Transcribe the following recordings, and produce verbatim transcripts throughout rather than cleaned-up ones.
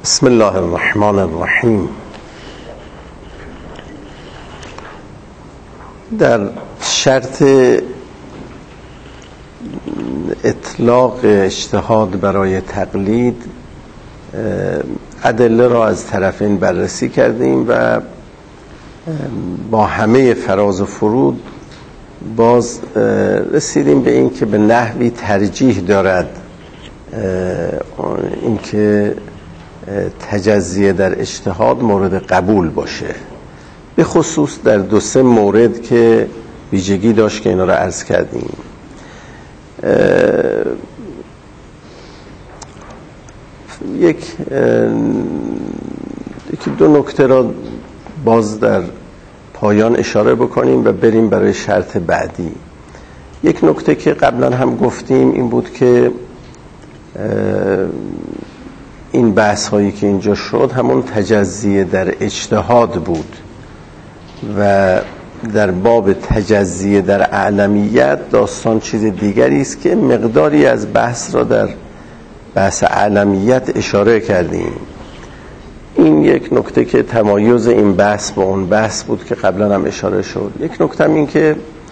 بسم الله الرحمن الرحیم. در شرط اطلاق اجتهاد برای تقلید ادله را از طرفین بررسی کردیم و با همه فراز و فرود باز رسیدیم به این که به نحوی ترجیح دارد این که تجزیه در اجتهاد مورد قبول باشه، به خصوص در دو سه مورد که ویژگی داشت که اینا را عرض کردیم. یک یکی دو نکته را باز در پایان اشاره بکنیم و بریم برای شرط بعدی. یک نکته که قبلا هم گفتیم این بود که این بحث هایی که اینجا شد همون تجزیه در اجتهاد بود و در باب تجزیه در اعلمیت داستان چیز دیگری است که مقداری از بحث را در بحث اعلمیت اشاره کردیم. این یک نکته که تمایز این بحث با اون بحث بود که قبلا هم اشاره شد. یک نکته هم این که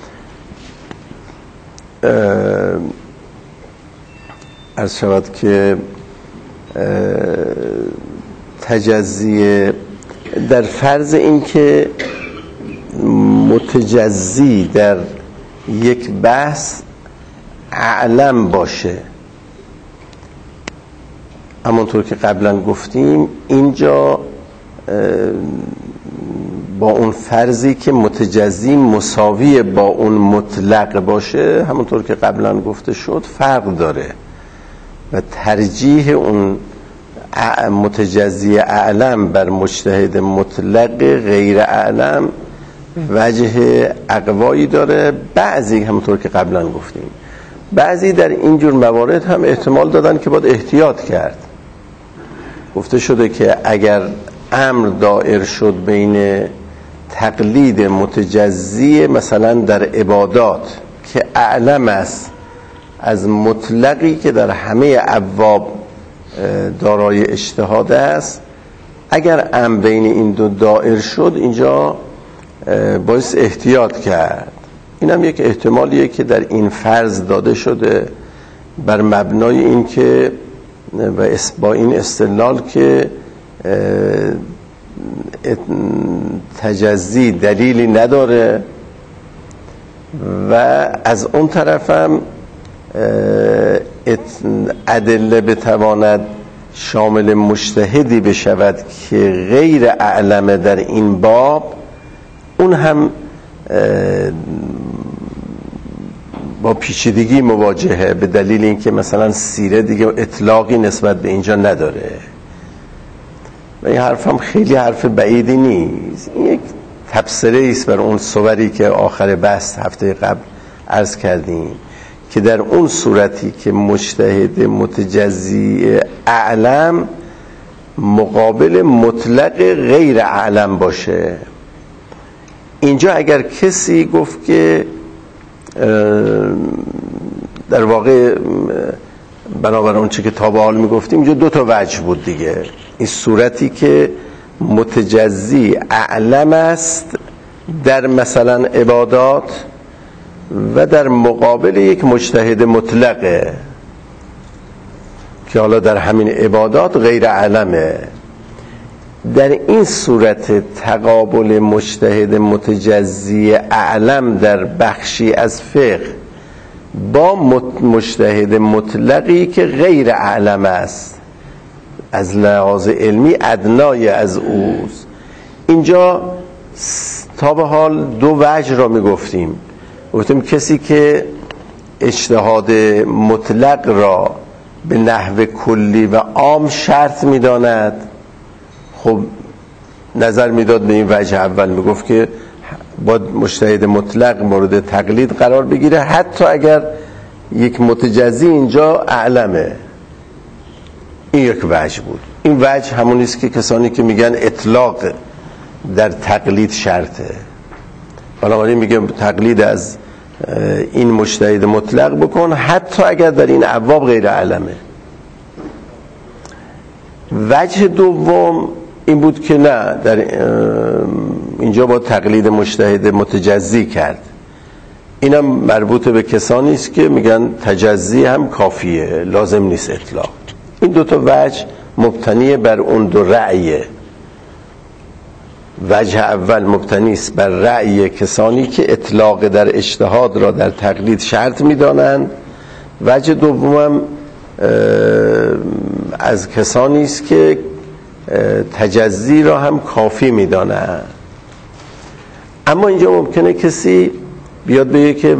عرض شود که تجزیه در فرض این که متجزی در یک بحث اعلم باشه، همونطور که قبلا گفتیم اینجا با اون فرضی که متجزی مساوی با اون مطلق باشه، همونطور که قبلا گفته شد فرق داره و ترجیح اون متجزی اعلم بر مجتهد مطلق غیر اعلم وجه اقوایی داره. بعضی همونطور که قبلا گفتیم بعضی در اینجور موارد هم احتمال دادن که باید احتیاط کرد. گفته شده که اگر امر دائر شد بین تقلید متجزی مثلا در عبادات که اعلم است از مطلقی که در همه ابواب دارای اجتهاد است، اگر امر بین این دو دائر شد اینجا باعث احتیاط کرد. این هم یک احتمالیه که در این فرض داده شده بر مبنای این که و با این استدلال که تجزی دلیلی نداره و از اون طرفم ادله بتواند شامل مجتهدی بشود که غیر اعلمه در این باب، اون هم با پیچیدگی مواجهه به دلیل اینکه مثلا سیره دیگه اطلاقی نسبت به اینجا نداره و این حرف هم خیلی حرف بعیدی نیست. این یک تبصره است بر اون صوری که آخر بحث هفته قبل عرض کردیم که در اون صورتی که مجتهد متجزی اعلم مقابل مطلق غیر اعلم باشه، اینجا اگر کسی گفت که در واقع بنابر اون چی که تا به حال میگفتیم اینجا دو تا وجه بود دیگه. این صورتی که متجزی اعلم است در مثلا عبادات و در مقابل یک مجتهد مطلقه که حالا در همین عبادات غیر اعلمه، در این صورت تقابل مجتهد متجزی اعلم در بخشی از فقه با مجتهد مطلقی که غیر اعلم است از لحاظ علمی ادنای از اوست، اینجا تا به حال دو وجه را میگفتیم. گفتیم کسی که اجتهاد مطلق را به نحو کلی و عام شرط میداند، خب نظر میداد به این وجه اول، میگفت که باید مجتهد مطلق مورد تقلید قرار بگیره حتی اگر یک متجزی اینجا اعلمه. این یک وجه بود. این وجه همون است که کسانی که میگن اطلاق در تقلید شرطه، بنابراین میگم تقلید از این مجتهد مطلق بکن حتی اگر در این ابواب غیر اعلمه. وجه دوم این بود که نه، در اینجا با تقلید مجتهد متجزی کرد. اینم مربوط به کسانی است که میگن تجزی هم کافیه، لازم نیست اطلاق. این دو تا وجه مبتنی بر اون دو رأیه. وجه اول مبتنی است بر رأی کسانی که اطلاق در اجتهاد را در تقلید شرط میدانند. وجه دومم از کسانی است که تجزی را هم کافی میدانند. اما اینجا ممکنه کسی بیاد بگه که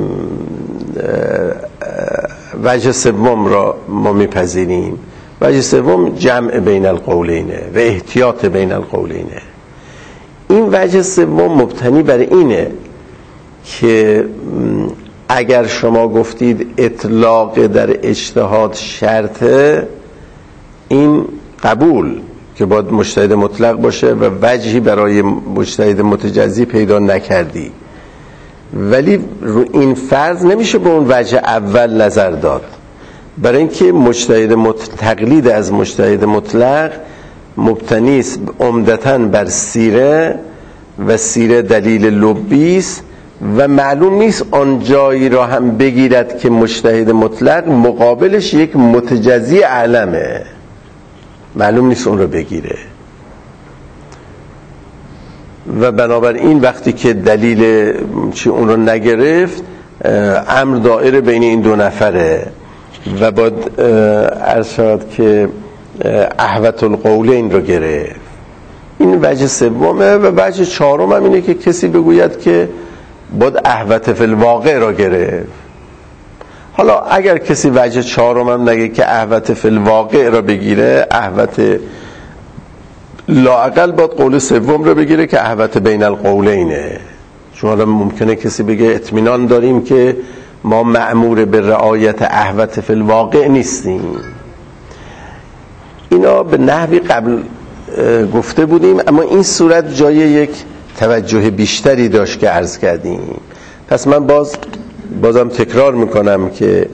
وجه سوم را ما میپذیریم. وجه سوم جمع بین القولینه و احتیاط بین القولینه. این وجه سوم مبتنی بر اینه که اگر شما گفتید اطلاق در اجتهاد شرطه، این قبول که باید مجتهد مطلق باشه و وجهی برای مجتهد متجزی پیدا نکردی، ولی رو این فرض نمیشه به اون وجه اول نظر داد، برای اینکه مجتهد مت... تقلید از مجتهد مطلق مبتنی است عمدتاً بر سیره و سیره دلیل لبی است و معلوم نیست آن جایی را هم بگیرد که مجتهد مطلق مقابلش یک متجزی اعلمه، معلوم نیست اون رو بگیره. و بنابراین وقتی که دلیل چی اون رو نگرفت، امر دائره بین این دو نفره و باید عرض شد که احوط القولین رو گرفت. این وجه سومه. و وجه چهارم هم اینه که کسی بگوید که باید احوط فی الواقع رو گرفت. حالا اگر کسی وجه چهارم هم نگه که احوط فی الواقع رو بگیره، احوط لااقل باید قول سوم رو بگیره که احوط بین القولینه. چون حالا ممکنه کسی بگه اطمینان داریم که ما مأمور به رعایت احوط فی الواقع نیستیم. اینا به نحوی قبل گفته بودیم، اما این صورت جای یک توجه بیشتری داشت که عرض کردیم. پس من باز بازم تکرار میکنم که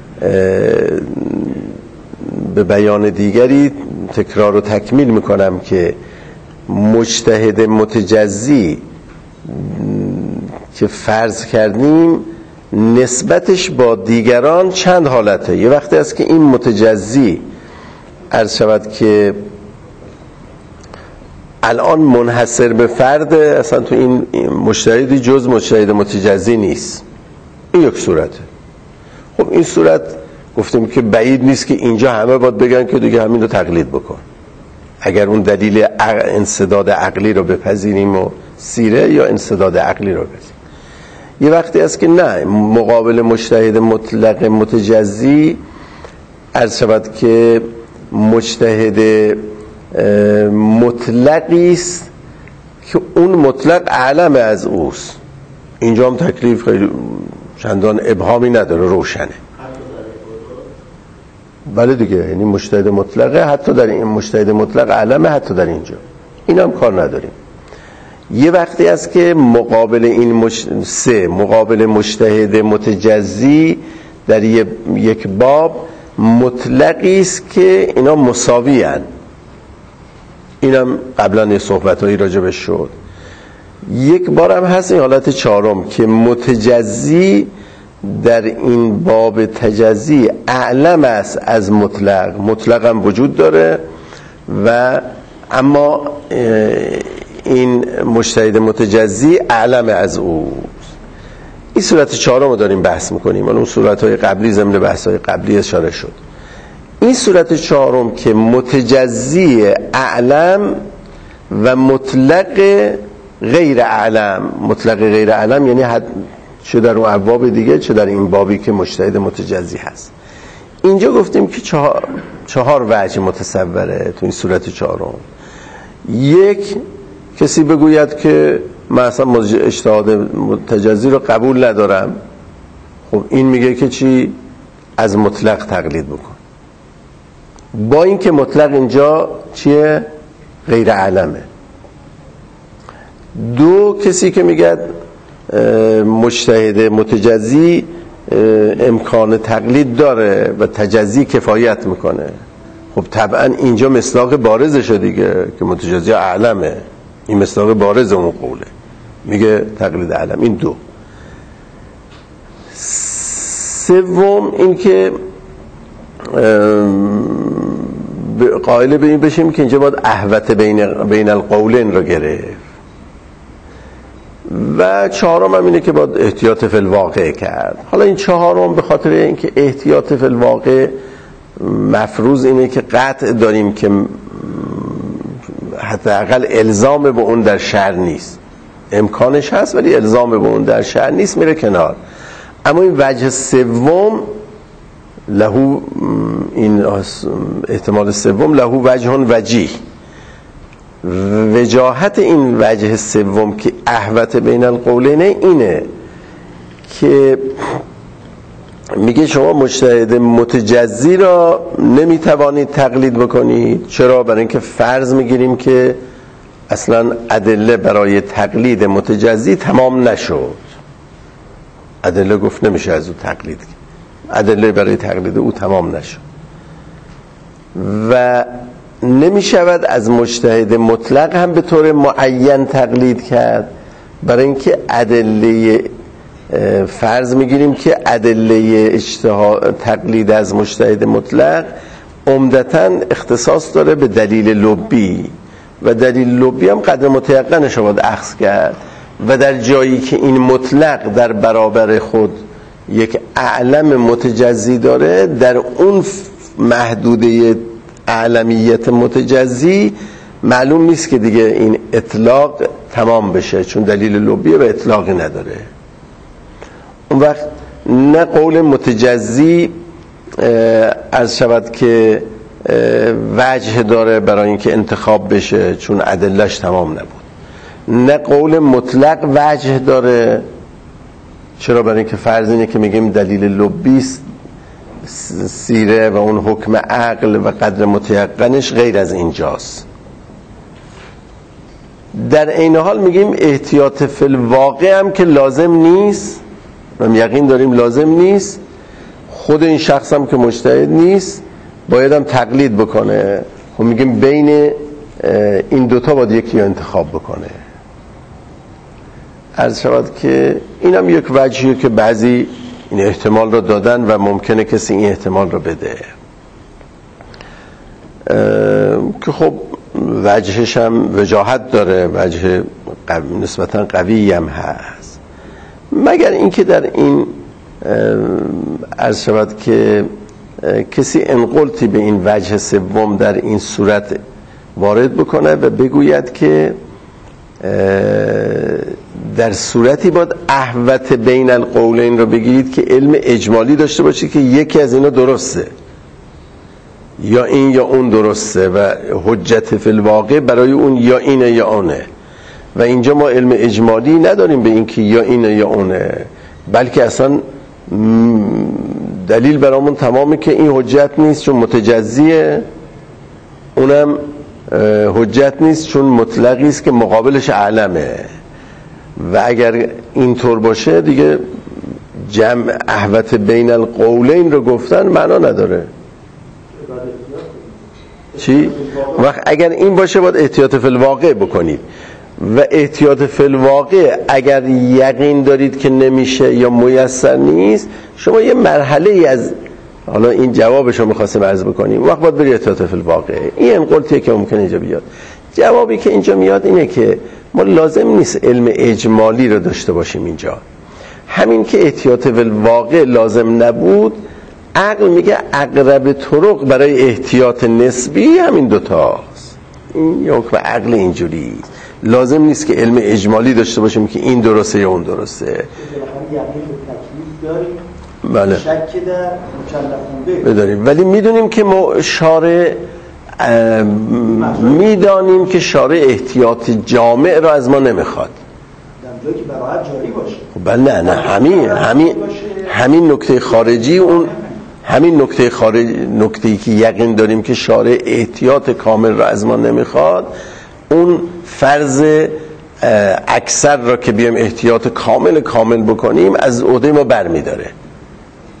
به بیان دیگری تکرار و تکمیل میکنم که مجتهد متجزی که فرض کردیم نسبتش با دیگران چند حالته. یه وقتی است که این متجزی عرض شود که الان منحصر به فرد، اصلا تو این مجتهدی جز مجتهد متجزی نیست. این یک صورته. خب این صورت گفتیم که بعید نیست که اینجا همه باید بگن که دیگه همین رو تقلید بکن، اگر اون دلیل انسداد عقلی رو بپذیریم و سیره یا انسداد عقلی رو بپذیریم. یه وقتی است که نه، مقابل مجتهد مطلق متجزی عرض شود که مجتهد مطلقی است که اون مطلق اعلم از اوست. اینجا هم تکلیف خیلی چندان ابهامی نداره، روشنه. بله دیگه، یعنی مجتهد مطلقه، حتی در این مجتهد مطلق اعلمه، حتی در اینجا این هم کار نداریم. یه وقتی است که مقابل این مش... سه مقابل مجتهد متجزی در یک باب مطلقی است که اینا مساوی هستند. اینم قبلا یه صحبتایی راجبش شد. یک بارم هست این حالت چهارم که متجزی در این باب تجزی اعلم است از مطلق. مطلق هم وجود داره و اما این مجتهد متجزی اعلم از او. این صورت چهارم رو داریم بحث میکنیم. اون صورت‌های قبلی ضمن بحث‌های قبلی اشاره شد. این صورت چهارم که متجزی اعلم و مطلق غیر اعلم. مطلق غیر اعلم یعنی حد چه در اون ابواب دیگه چه در این بابی که مجتهد متجزی هست. اینجا گفتیم که چهار, چهار وجه متصوره تو این صورت چهارم. یک، کسی بگوید که من اصلا اجتهاد متجزی رو قبول ندارم. خب این میگه که چی؟ از مطلق تقلید بکن، با این که مطلق اینجا چیه؟ غیر علمه. دو، کسی که میگه مجتهد متجزی امکان تقلید داره و تجزی کفایت میکنه، خب طبعا اینجا مصداق بارزشه دیگه که متجزی اعلمه، این مصداق بارز اون قوله، میگه تقلید اعلم. این دو. سوم این که قائل به این بشیم که اینجا باید احوت بین بین القولین رو گرفت. و چهارم هم اینه که باید احتیاط فی الواقع کرد. حالا این چهارم به خاطر اینکه احتیاط فی الواقع مفروض اینه که قطع داریم که حداقل الزام به اون در شرع نیست، امکانش هست ولی الزام به اون در شرع نیست، میره کنار. اما این وجه سوم لهو، این احتمال سوم لهو وجه وجیه، وجاهت این وجه سوم که احوت بین القولین اینه که میگه شما مجتهد متجزی را نمیتوانید تقلید بکنید. چرا؟ برای اینکه فرض میگیریم که اصلا ادله برای تقلید متجزی تمام نشد. ادله گفت نمیشه از او تقلید، ادله برای تقلید او تمام نشد و نمیشود از مجتهد مطلق هم به طور معین تقلید کرد، برای اینکه ادله فرض میگیریم که ادله اجتهاد تقلید از مجتهد مطلق عمدتاً اختصاص داره به دلیل لبی و دلیل لبی هم قدر متیقنش رو باید اخذ کرد و در جایی که این مطلق در برابر خود یک اعلم متجزی داره، در اون محدوده اعلمیت متجزی معلوم نیست که دیگه این اطلاق تمام بشه، چون دلیل لبی و اطلاقی نداره. اون وقت نه قول متجزی عرض شود که وجه داره برای اینکه انتخاب بشه چون ادلهش تمام نبود، نه قول مطلق وجه داره. چرا؟ برای اینکه فرض اینه که میگیم دلیل لبی سیره و اون حکم عقل و قدر متیقنش غیر از اینجاست. در این حال میگیم احتیاط فی الواقع هم که لازم نیست و یقین داریم لازم نیست، خود این شخص هم که مجتهد نیست باید هم تقلید بکنه. خب میگیم بین این دوتا باید یکی رو انتخاب بکنه. عرض شود که این هم یک وجهیه که بعضی این احتمال رو دادن و ممکنه کسی این احتمال رو بده که خب وجهش هم وجاهت داره، وجه نسبتا قوی هم هست، مگر اینکه در این عرض شود که کسی انقلتی به این وجه سوم در این صورت وارد بکنه و بگوید که در صورتی باید احوت بین القولین رو بگیرید که علم اجمالی داشته باشید که یکی از اینا درسته، یا این یا اون درسته و حجت فی الواقع برای اون یا اینه یا اونه. و اینجا ما علم اجمالی نداریم به این که یا اینه یا اونه، بلکه اصلا دلیل برامون تمامه که این حجت نیست چون متجزیه، اونم حجت نیست چون مطلقی است که مقابلش اعلمه. و اگر اینطور باشه دیگه جمع احوت بین القولین رو گفتن معنا نداره. چی؟ وقت اگر این باشه باید احتیاط فی الواقع بکنید و احتیاط فی الواقع اگر یقین دارید که نمیشه یا میسر نیست، شما یه مرحله ای از، حالا این جوابش رو میخواستم عرض بکنیم، وقت باید بری احتیاط فی الواقع. این انقلتیه که ممکنه اینجا بیاد. جوابی که اینجا میاد اینه که ما لازم نیست علم اجمالی رو داشته باشیم اینجا، همین که احتیاط فی الواقع لازم نبود، عقل میگه اقرب طرق برای احتیاط نسبی همین دوتاست. این یک و عقل اینجوری لازم نیست که علم اجمالی داشته باشیم که این درسته یا اون درسته. بله. شک در مکلف بداریم، ولی میدونیم که ما شارع میدانیم که شارع احتیاط جامع رو از ما نمیخواد. در جایی که براحت جاری باشه. بله نه نه همین همین همین نکته خارجی، اون همین نکته خارج نکته‌ای که یقین داریم که شارع احتیاط کامل رو از ما نمیخواد، اون فرض اکثر را که بیایم احتیاط کامل کامل بکنیم از عهده ما برمیداره.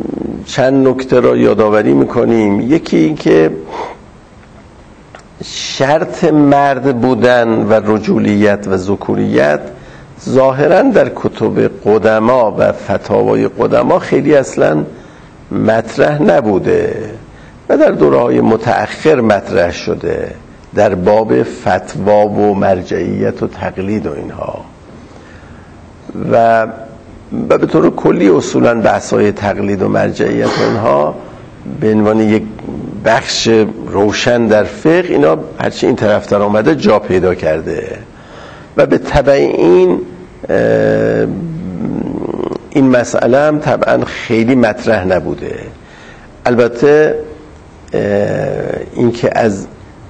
چند نکته را یادآوری میکنیم. یکی این که شرط مرد بودن و رجولیت و ذکوریت ظاهرا در کتب قدما و فتاوای قدما خیلی اصلا مطرح نبوده و در دوره‌های متأخر مطرح شده در باب فتوا و مرجعیت و تقلید و اینها، و و به طور کلی اصولا بحث‌های تقلید و مرجعیت و اینها به عنوان یک بخش روشن در فقه اینا هرچی این طرفتر آمده جا پیدا کرده و به تبع این این مسئله هم طبعا خیلی مطرح نبوده. البته این که از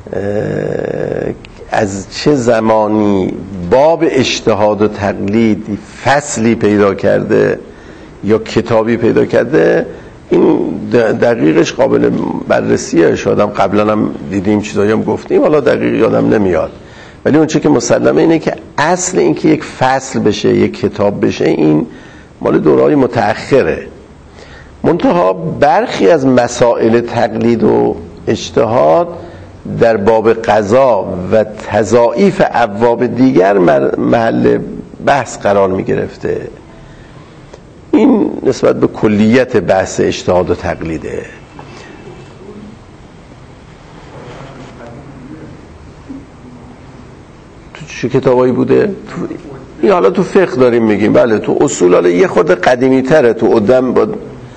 از چه زمانی باب اجتهاد و تقلید فصلی پیدا کرده یا کتابی پیدا کرده این دقیقش قابل بررسیه. شاید هم قبلا هم دیدیم چیزایی هم گفتیم، حالا دقیق یادم نمیاد، ولی اون چه که مسلمه اینه که اصل این که یک فصل بشه یک کتاب بشه این مال دوره‌های متأخره. منتها برخی از مسائل تقلید و اجتهاد در باب قضا و تضاعیف ابواب دیگر محل بحث قرار می گرفته. این نسبت به کلیت بحث اجتهاد و تقلیده. تو چه کتابایی بوده؟ تو این حالا تو فقه داریم میگیم، بله تو اصول حالا یه خود قدیمی تره، تو قدم با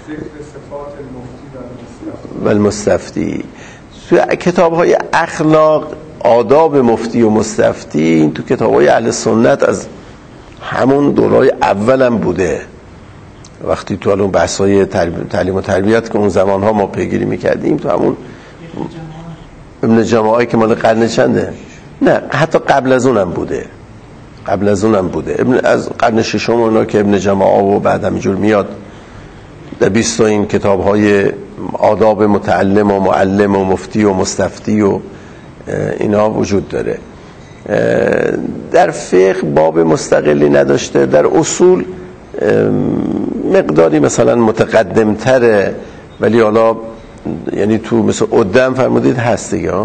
و المستفتی، تو کتاب‌های اخلاق آداب مفتی و مستفتی، این تو کتاب‌های اهل سنت از همون دورای اولم بوده. وقتی تو الان بحث‌های تعلیم و تربیت که اون زمان‌ها ما پیگیری می‌کردیم تو همون ابن جماعی که مال قرن چنده؟ نه حتی قبل از اونم بوده، قبل از اونم بوده ابن از قرن ششم اونا که ابن جماعه و بعد همینجور میاد در بیست تا این کتاب‌های آداب متعلم و معلم و مفتی و مستفتی و اینا وجود داره. در فقه باب مستقلی نداشته، در اصول مقداری مثلا متقدم تره، ولی حالا یعنی تو مثل قدم فرمودید هست دیگه.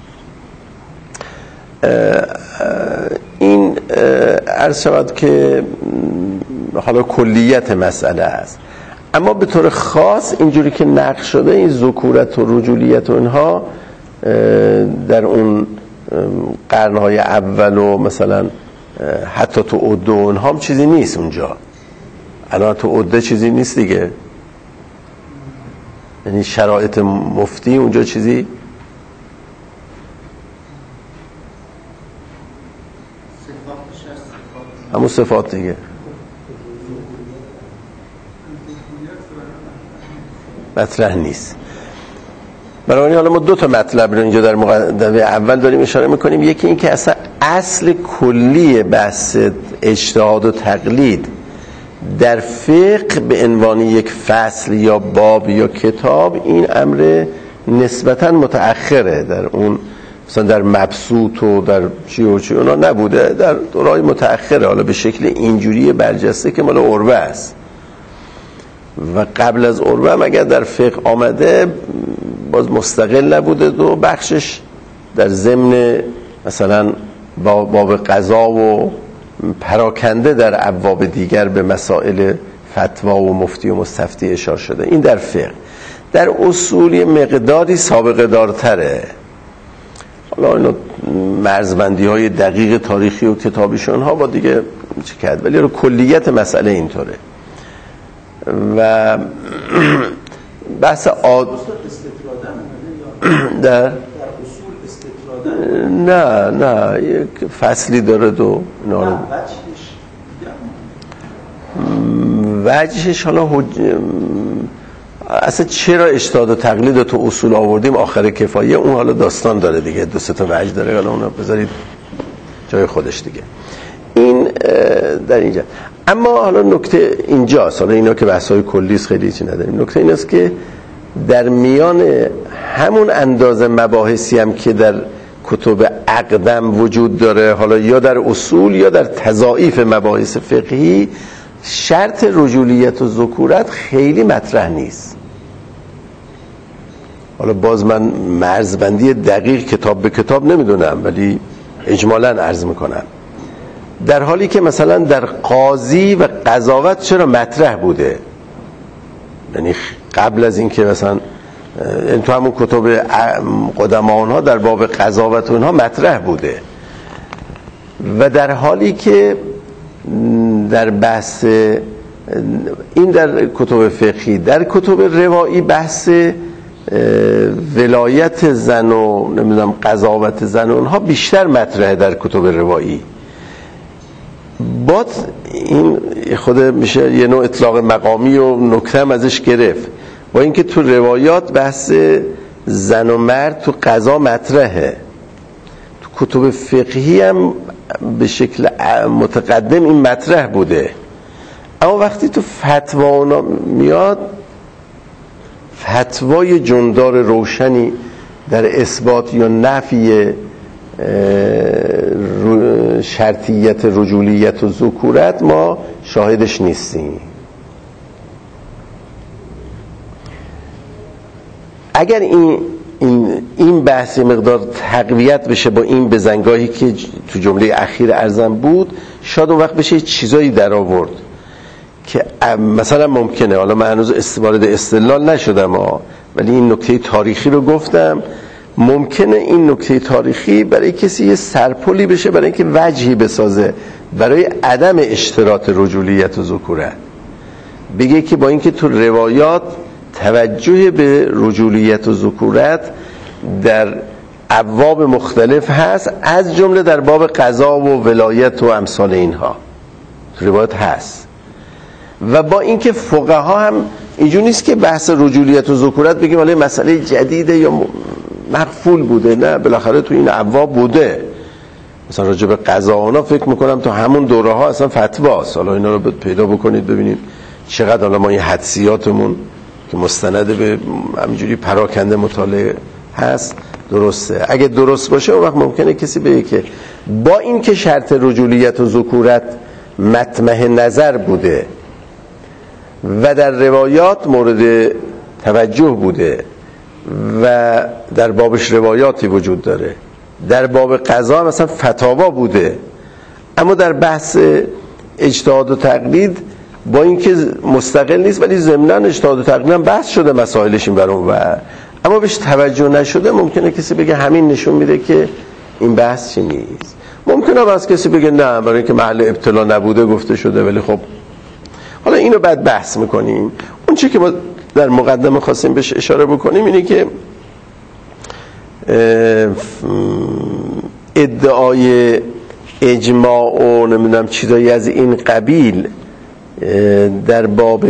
این عرض شود که حالا کلیت مسئله است، اما به طور خاص اینجوری که نقش شده این ذکورت و رجولیت و اینها در اون قرنهای اول و مثلا حتی تو عده و اینها هم چیزی نیست اونجا. الان تو عده چیزی نیست دیگه، یعنی شرایط مفتی اونجا چیزی همون صفات دیگه. مطرح نیست. بنابراین حالا ما دو تا مطلب رو اینجا در مقدمه اول داریم اشاره میکنیم. یکی این که اصلا اصل کلی بحث اجتهاد و تقلید در فقه به عنوان یک فصل یا باب یا کتاب این امر نسبتا متأخره، در اون مثلا در مبسوط و در چی و چی اونا نبوده، در دوره‌های متأخره، حالا به شکل اینجوری برجسته که مال عروه است و قبل از عروه هم اگر در فقه آمده باز مستقل نبوده، دو بخشش در ضمن مثلا باب قضا و پراکنده در ابواب دیگر به مسائل فتوا و مفتی و مستفتی اشاره شده. این در فقه. در اصولی مقداری سابقه دارتره، حالا اینو مرزبندی های دقیق تاریخی و کتابیشون ها با دیگه چه کرد، ولی رو کلیت مسئله اینطوره. و بحث آد در نه نه یک فصلی داره دو نه وجهش حالا حج... اصلا چرا اجتهاد و تقلید تو اصول آوردیم آخر کفایه، اون حالا داستان داره دیگه، دو سه تا وجه داره، حالا اونو بذارید جای خودش دیگه. این در اینجا. اما حالا نکته اینجاست، حالا اینا که بحث‌های کلیست خیلی چیزی نداریم، نکته این است که در میان همون اندازه مباحثی هم که در کتب اقدم وجود داره، حالا یا در اصول یا در تضاعیف مباحث فقهی، شرط رجولیت و ذکورت خیلی مطرح نیست. حالا باز من مرزبندی دقیق کتاب به کتاب نمیدونم، ولی اجمالاً عرض میکنم در حالی که مثلا در قاضی و قضاوت چرا مطرح بوده، یعنی قبل از این که مثلا این تو همون کتب قدما اونها در باب قضاوت اونها مطرح بوده، و در حالی که در بحث این در کتب فقهی، در کتب روایی بحث ولایت زن و نمیدونم قضاوت زن و اونها بیشتر مطرحه در کتب روایی. باز این خود میشه یه نوع اطلاق مقامی و نکته هم ازش گرفت، با اینکه تو روایات بحث زن و مرد تو قضا مطرحه، تو کتب فقهی هم به شکل متقدم این مطرح بوده، اما وقتی تو فتوا میاد فتوای جندار روشنی در اثبات یا نفی شرطیت رجولیت و ذکورت ما شاهدش نیستیم. اگر این این این بحث مقدار تقویت بشه با این بزنگاهی که تو جمله اخیر ارزم بود، شاید اون وقت بشه چیزایی در آورد که مثلا ممکنه، حالا من هنوز استوارد استدلال نشدم ها، ولی این نکته تاریخی رو گفتم، ممکنه این نکته تاریخی برای کسی یه سرپلی بشه برای اینکه وجهی بسازه برای عدم اشتراط رجولیت و ذکورت، بگه که با اینکه تو روایات توجه به رجولیت و ذکورت در ابواب مختلف هست، از جمله در باب قضا و ولایت و امثال اینها تو روایات هست، و با اینکه فقها هم اینجوری نیست که بحث رجولیت و ذکورت بگیم ولی مسئله جدیده یا مغفول بوده، نه بالاخره تو این ابواب بوده، مثلا راجع به قضا اونا فکر میکنم تو همون دوره ها اصلا فتواست. حالا اینا رو پیدا بکنید ببینید چقدر حالا ما این حدسیاتمون که مستند به همینجوری پراکنده مطالعه هست درسته. اگه درست باشه اون وقت ممکنه کسی بگه که با این که شرط رجولیت و ذکورت مطمح نظر بوده و در روایات مورد توجه بوده و در بابش روایاتی وجود داره، در باب قضا مثلا فتاوا بوده، اما در بحث اجتهاد و تقلید با اینکه مستقل نیست ولی ضمناً اجتهاد و تقلید هم بحث شده مسائلش این برون و اما بهش توجه نشده، ممکنه کسی بگه همین نشون میده که این بحث چی نیست. ممکنه باز کسی بگه نه برای اینکه محل ابتلا نبوده گفته شده، ولی خب حالا اینو بعد بحث میکنیم. اون چی که ما در مقدمه خواستیم بهش اشاره بکنیم اینه که ادعای اجماع و نمیدونم چیزایی از این قبیل در باب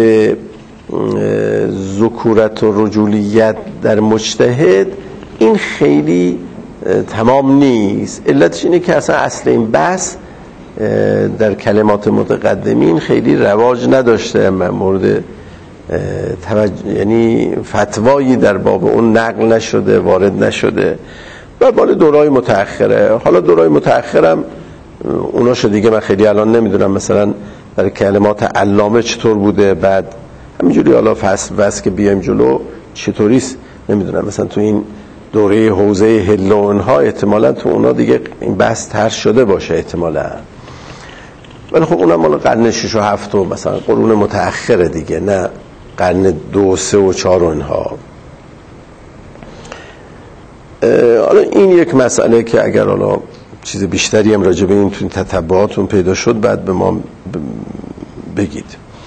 ذکورت و رجولیت در مجتهد این خیلی تمام نیست. علتش اینه که اصلا اصل این بحث در کلمات متقدمین خیلی رواج نداشته، مورد توجه، یعنی فتوایی در باب اون نقل نشده، وارد نشده و مال دورای متأخره. حالا دورای متأخرم اوناشو دیگه من خیلی الان نمیدونم مثلا در کلمات علامه چطور بوده، بعد همینجوری حالا فصل بس که بیایم جلو چطوریست نمیدونم، مثلا تو این دوره حوزه هل و اونها احتمالا تو اونا دیگه این بحث طرح شده باشه احتمالا، ولی خب اونم مال قرن شش و هفت و مثلا قرون متأخره دیگه، نه قرن دو سه و چهار و اینها. حالا این یک مسئله که اگر حالا چیز بیشتری هم راجع به این تو این تتبعاتون پیدا شد بعد به ما بگید.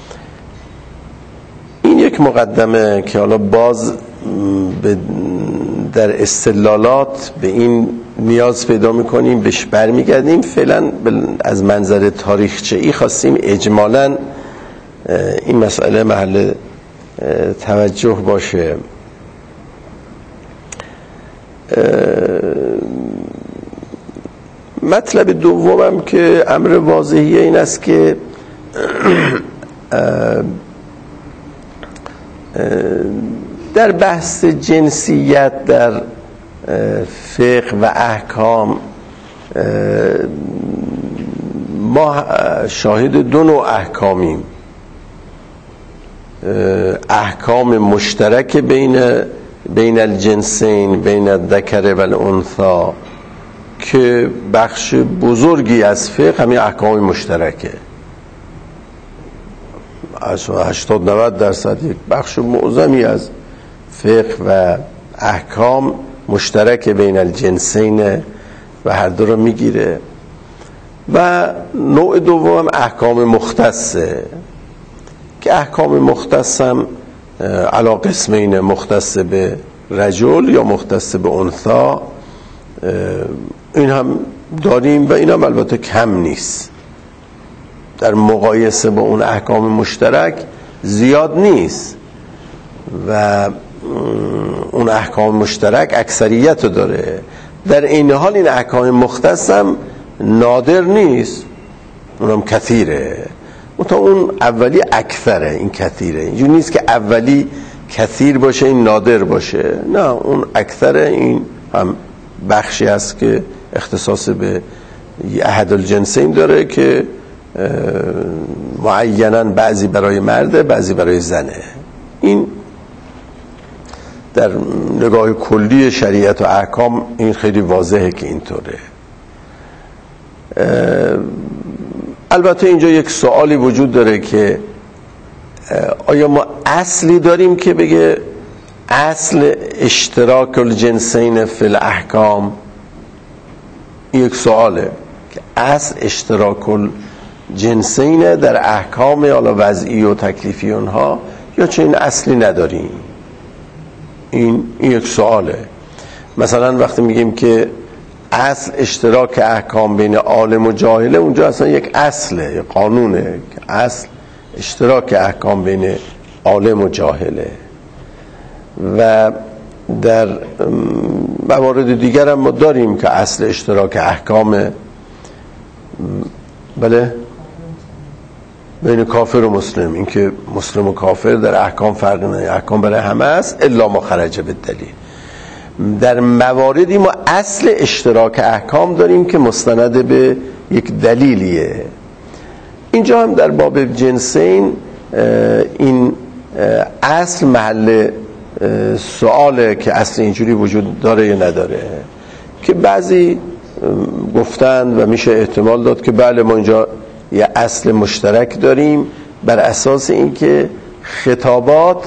این یک مقدمه که حالا باز در استدلالات به این نیاز پیدا میکنیم، بهش برمیگردیم. فعلا از منظر تاریخچه‌ای خواستیم اجمالاً این مسئله محل توجه باشه. مطلب دومم که امر واضحیه این است که در بحث جنسیت در فقه و احکام ما شاهد دو نوع احکامیم، احکام مشترک بین بین الجنسین بین الذکر و الانثی که بخش بزرگی از فقه همین احکام مشترکه، هشتاد نود درصد یک بخش معظمی از فقه و احکام مشترک بین الجنسین و هر دو رو میگیره. و نوع دوم احکام مختصه که احکام مختص هم علی قسمین، مختص به رجل یا مختص به انثی، این هم داریم و این هم البته کم نیست، در مقایسه با اون احکام مشترک زیاد نیست و اون احکام مشترک اکثریت رو داره. در این حال این احکام مختص هم نادر نیست، اونم کثیره. تا اون اولی اکثره، این کثیره. اینجور نیست که اولی کثیر باشه این نادر باشه، نه، اون اکثره. این هم بخشی است که اختصاص به احد الجنسین داره که معیناً بعضی برای مرده بعضی برای زنه. این در نگاه کلی شریعت و احکام این خیلی واضحه که اینطوره. البته اینجا یک سوالی وجود داره که آیا ما اصلی داریم که بگه اصل اشتراک الجنسین فی الاحکام؟ یک سواله که اصل اشتراک الجنسین در احکام حالا وضعی و تکلیفی اونها، یا چه این اصلی نداریم؟ این, این یک سواله. مثلا وقتی میگیم که اصل اشتراک احکام بین عالم و جاهله، اونجا اصلا یک اصله، یک قانونه که اصل اشتراک احکام بین عالم و جاهله. و در موارد دیگر هم ما داریم که اصل اشتراک احکام بله بین کافر و مسلم، این که مسلم و کافر در احکام فرق نداره، احکام برای همه است الا ما خرج بالدلیل. در مواردی ما اصل اشتراک احکام داریم که مستند به یک دلیلیه. اینجا هم در باب جنسین این اصل محل سواله که اصل اینجوری وجود داره یا نداره، که بعضی گفتند و میشه احتمال داد که بله ما اینجا یه اصل مشترک داریم بر اساس اینکه خطابات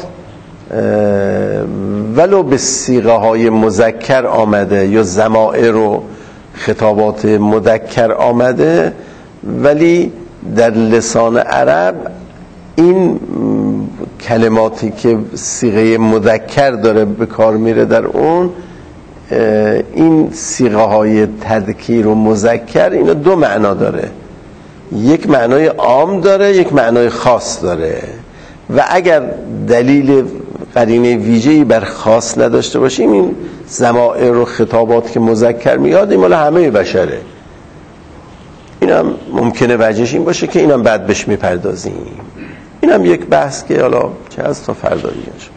ولو به صیغه های مذکر آمده یا ضمائر و خطابات مذکر آمده، ولی در لسان عرب این کلماتی که صیغه مذکر داره به کار میره در اون، این صیغه های تذکیر و مذکر اینا دو معنا داره، یک معنای عام داره یک معنای خاص داره. و اگر دلیل قرینه ویژه‌ای بر خاص نداشته باشیم، این ضمائر و خطابات که مذکر میاد این مال همه بشره. اینم ممکنه وجهش این باشه که اینم بعد بهش میپردازیم. اینم یک بحث که حالا چه از تا فردا دیگه